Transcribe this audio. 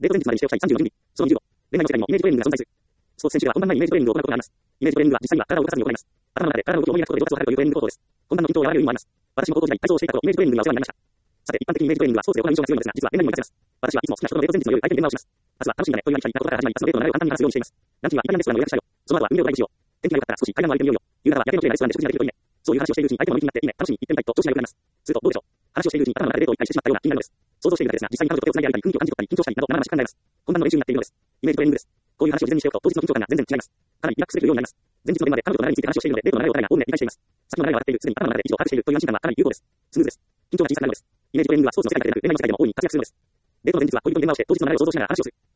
デート前日までにしておきたい30の準備。その20度。恋愛の世界にもイメージトレーニングが存在する。スポーツ選手は本番前にイメージトレーニングを行うことがあります。イメージトレーニングは実際には体を動かさずに行います。頭の中で体の動きを思い描くことで上達を図るというトレーニング方法です。本番の緊張を和らげる意味もあります。私も高校時代体操をしていた頃、イメージトレーニングがお世話になりました。さて、一般的にイメージトレーニングはスポーツで行う印象が強いのですが、実は恋愛にも活かせます。私はいつも好きな人とのデート前日の夜、体験電話をします。明日は楽しみだねという何か言ったことから始まり、明日のデートの流れを簡単に話すようにしています。ランチにはイタリアンレストランを予約したよ。その後は海辺をドライブしよう。天気が良かったら少し海岸を歩いてみようよ。夕方は夜景の綺麗なレストランで食事ができるといいね。そういう話をしているうちに相手も乗り気になっていいね、楽しみに行ってみたいと調子が良くなります。するとどうでしょう。話をしているうちに頭の中でデートを一回してしまったような気になるのです。想像しているだけですが、実際に彼女と手を繋いで歩いたり、雰囲気を感じ取ったり、緊張したりなど、生々しく考えます。本番の練習になっているのです。イメージトレーニングです。こういう話を事前にしておくと、当日の緊張感が全然違います。かなりリラックスできるようになります。前日の電話で彼女との流れについて話をしているので、デートの流れを彼が大いに理解しています。先の流れは分かっている、すでに頭の中で以上把握しているという安心感はかなり有効です。スムーズです。緊張が小さくなるのです。イメージトレーニングはスポーツの世界だけでなく、恋愛の世界でも大いに活躍するのです。デートの前日は恋人に電話をして、当日の流れを想像しながら話をする。